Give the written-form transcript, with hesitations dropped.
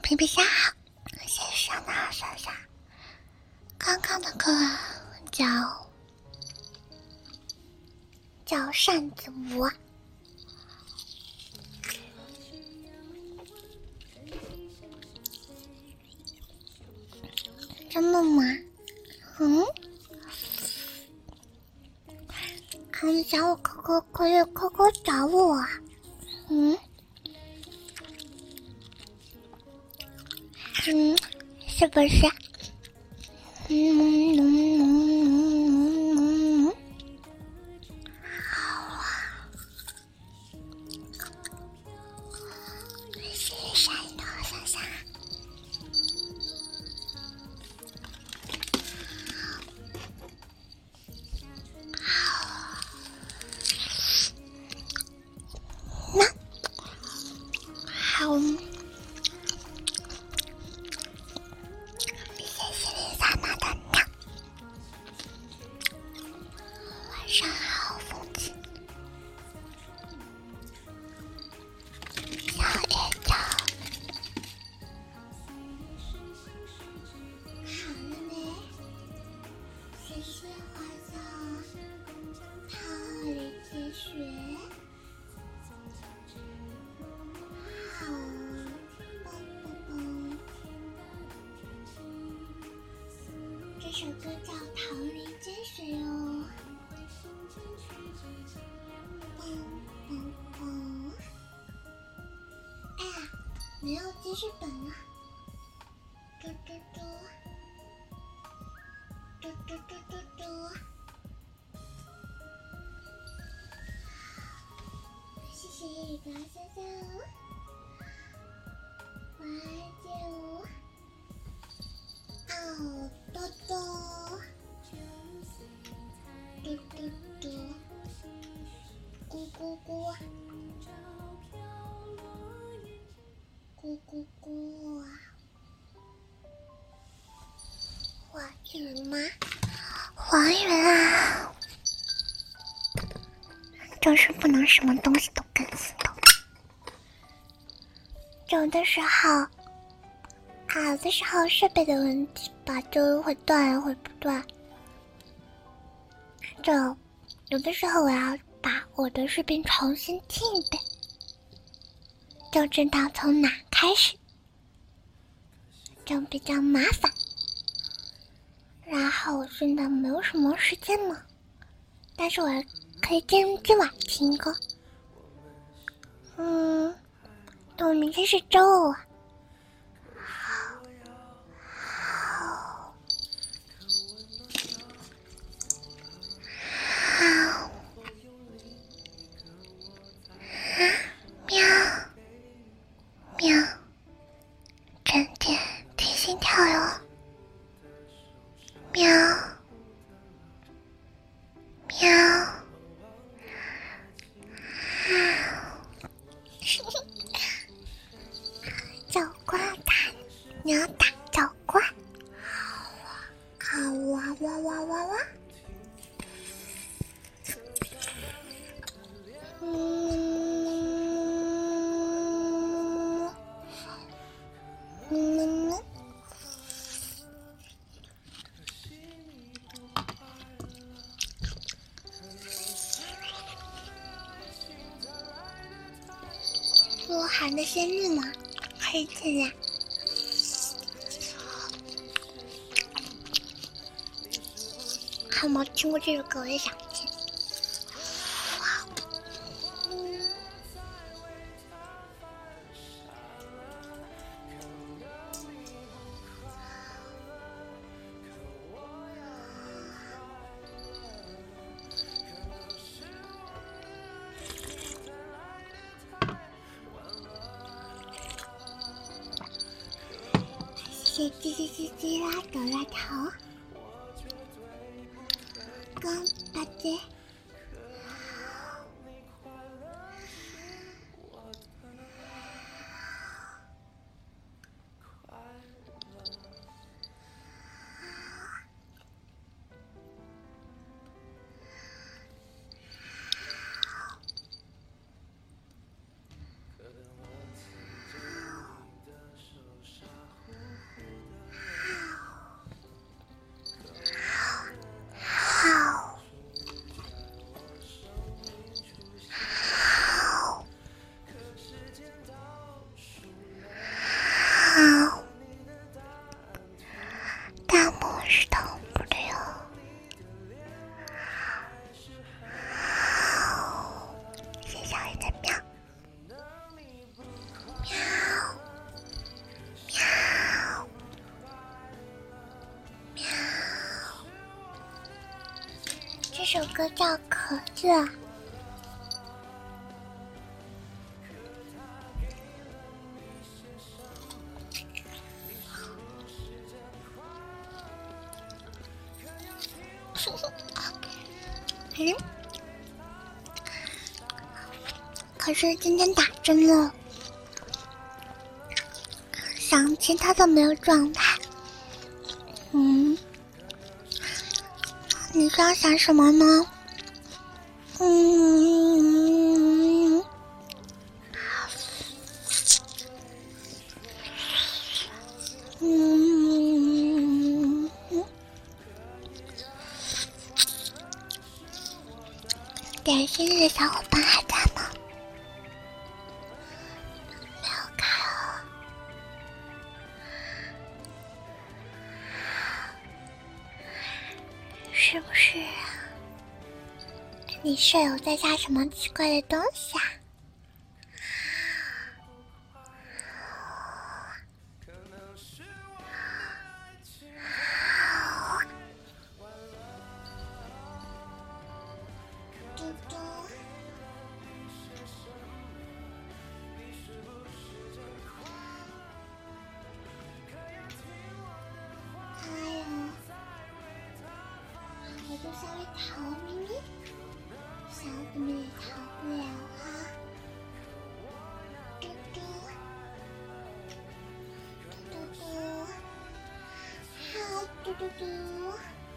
皮皮虾好，谢谢上的好莎莎。刚刚的歌叫扇子舞。真的吗？你找我可以找我啊。是不是？好啊。谢谢山头莎莎。好。谢谢丽萨娜的鸟。晚上好，风景。小野鸟。好了没？谢谢花草桃李积雪。好，这首歌叫《桃李积雪》哦。哎呀，没有记事本了。嘟嘟嘟，嘟嘟嘟嘟嘟。谢谢一个香香，我爱就哦多多，嘟嘟嘟，咕咕咕，咕咕咕。黄云吗？黄云啊，就是不能什么东西都更新的。有的时候设备的问题吧，就会断会不断。有的时候我要把我的视频重新听一遍，就知道从哪开始，就比较麻烦。然后我现在没有什么时间了，但是我可以今晚听歌。我明天是周五啊。好。喵喵，整点听心跳哟。喵喵。叫呱打鸟打叫呱，好哇哇哇哇哇。鹿晗的生日嘛，可以听呀。还有没有听过这首歌？我也想听。谢谢叽叽叽叽啦哆啦头，跟大姐。 首歌叫《壳子》。可是今天打针了，想其他的没有状态。你知道想什么吗？点心日的小伙伴还在吗？没有开哦。是不是你舍友在下什么奇怪的东西啊？嘟嘟，哎呦，我就稍微逃咪咪，小怎么也逃不了哈。嘟嘟，嘟嘟嘟，好嘟嘟嘟。